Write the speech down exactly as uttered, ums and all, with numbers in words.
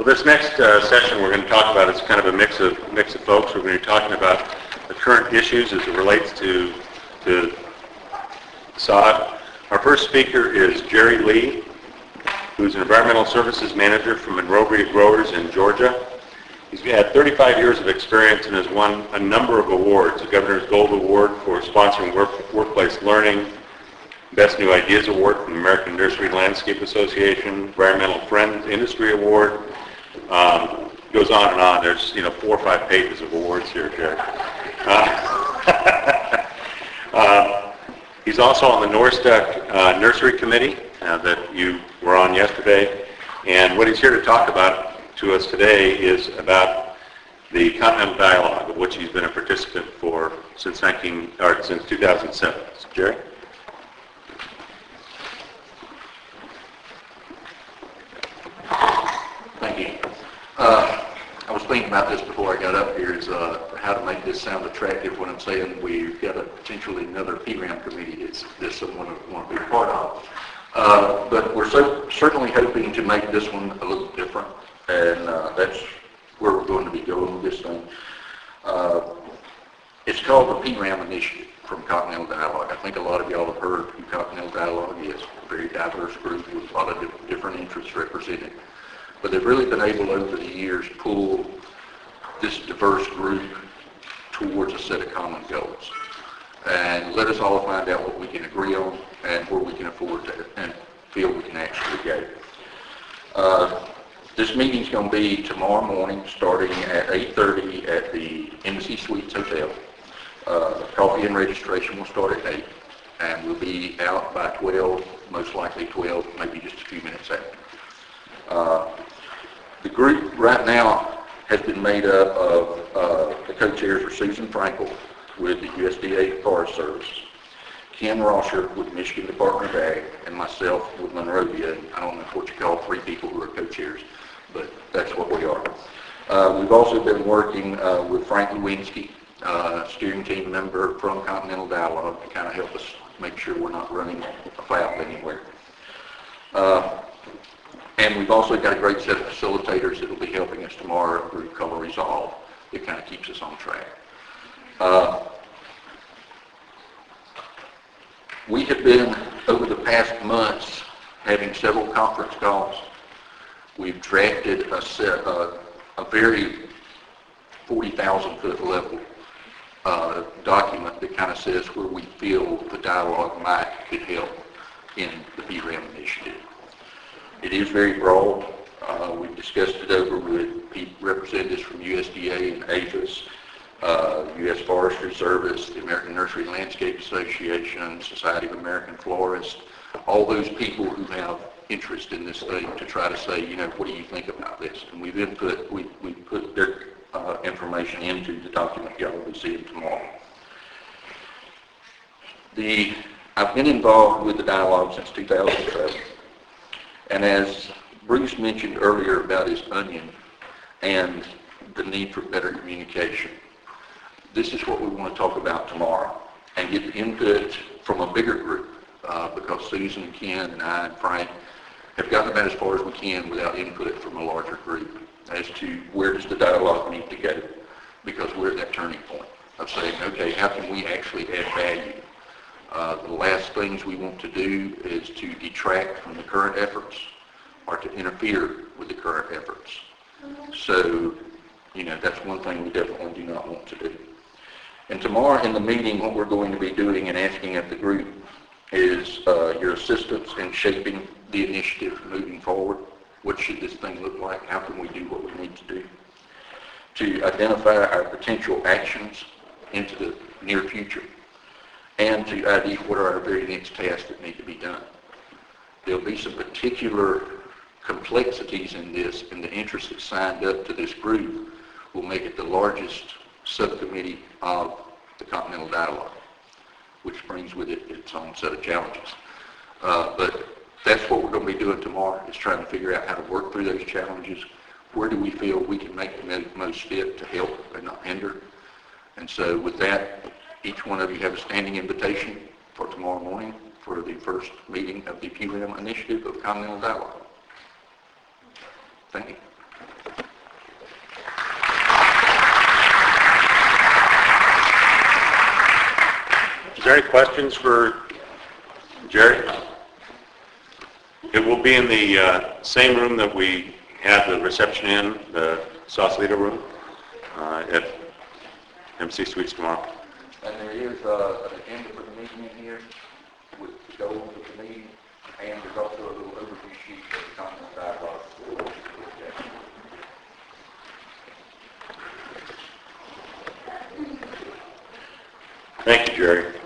Well, this next uh, session we're going to talk about is kind of a mix of mix of folks. We're going to be talking about the current issues as it relates to to sod. Our first speaker is Jerry Lee, who's an environmental services manager from Monrovia Growers in Georgia. He's had thirty-five years of experience and has won a number of awards: the Governor's Gold Award for sponsoring work, workplace learning, Best New Ideas Award from the American Nursery Landscape Association, Environmental Friends Industry Award. Um, goes on and on. There's, you know, four or five pages of awards here, Jerry. Uh, uh, he's also on the Norstuck uh, Nursery Committee uh, that you were on yesterday. And what he's here to talk about to us today is about the Continental Dialogue, of which he's been a participant for since nineteen or since two thousand seven. So, Jerry? Thank you. Uh, I was thinking about this before I got up here, is uh, how to make this sound attractive when I'm saying we've got a potentially another P RAM committee that's, that someone would want to be a part of. Uh, but we're so, certainly hoping to make this one a little different, and uh, that's where we're going to be going with this thing. Uh, it's called the P RAM Initiative from Continental Dialogue. I think a lot of y'all have heard who Continental Dialogue is. A very diverse group with a lot of di- different interests represented. But they've really been able over the years to pull this diverse group towards a set of common goals and let us all find out what we can agree on and where we can afford to and feel we can actually go. Uh, this meeting's going to be tomorrow morning starting at eight thirty at the Embassy Suites Hotel. Uh, coffee and registration will start at eight, and we'll be out by twelve, most likely twelve, maybe just a few minutes after. Uh, the group right now has been made up of, uh, the co-chairs are Susan Frankel with the U S D A Forest Service, Ken Rosher with Michigan Department of Ag, and myself with Monrovia. I don't know what you call three people who are co-chairs, but that's what we are. Uh, we've also been working uh, with Frank Lewinsky, uh, steering team member from Continental Dialogue, to kind of help us make sure we're not running afoul anywhere. Uh, And we've also got a great set of facilitators that will be helping us tomorrow, a group called Resolve, that kind of keeps us on track. Uh, we have been, over the past months, having several conference calls. We've drafted a set, uh, a very forty thousand foot level uh, document that kind of says where we feel the dialogue might could help in the P RAM initiative. It is very broad. Uh, we've discussed it over with representatives from U S D A and APHIS, uh, U S Forestry Service, the American Nursery Landscape Association, Society of American Florists, all those people who have interest in this thing to try to say, you know, what do you think about this? And we've input, we, we put their uh, information into the document y'all will be seeing tomorrow. The, I've been involved with the dialogue since two thousand seven. And as Bruce mentioned earlier about his onion and the need for better communication, this is what we want to talk about tomorrow and get input from a bigger group, uh, because Susan and Ken and I and Frank have gotten about as far as we can without input from a larger group as to where does the dialogue need to go, because we're at that turning point of saying, okay, how can we actually add value? Uh, the last things we want to do is to detract from the current efforts or to interfere with the current efforts. So, you know, that's one thing we definitely do not want to do. And tomorrow in the meeting, what we're going to be doing and asking of the group is uh, your assistance in shaping the initiative moving forward. What should this thing look like? How can we do what we need to do? To identify our potential actions into the near future, and to I D what are our very next tasks that need to be done. There'll be some particular complexities in this, and the interest that signed up to this group will make it the largest subcommittee of the Continental Dialogue, which brings with it its own set of challenges. Uh, but that's what we're going to be doing tomorrow, is trying to figure out how to work through those challenges. Where do we feel we can make the most fit to help and not hinder? And so with that, each one of you have a standing invitation for tomorrow morning for the first meeting of the P RAM Initiative of Continental Dialogue. Thank you. Is there any questions for Jerry? It will be in the uh, same room that we had the reception in, the Sausalito room, uh, at M C Suites tomorrow. And there is uh, an agenda for the meeting in here with the goals of the meeting, and there's also a little overview sheet of the content dialogue. Thank you, Jerry.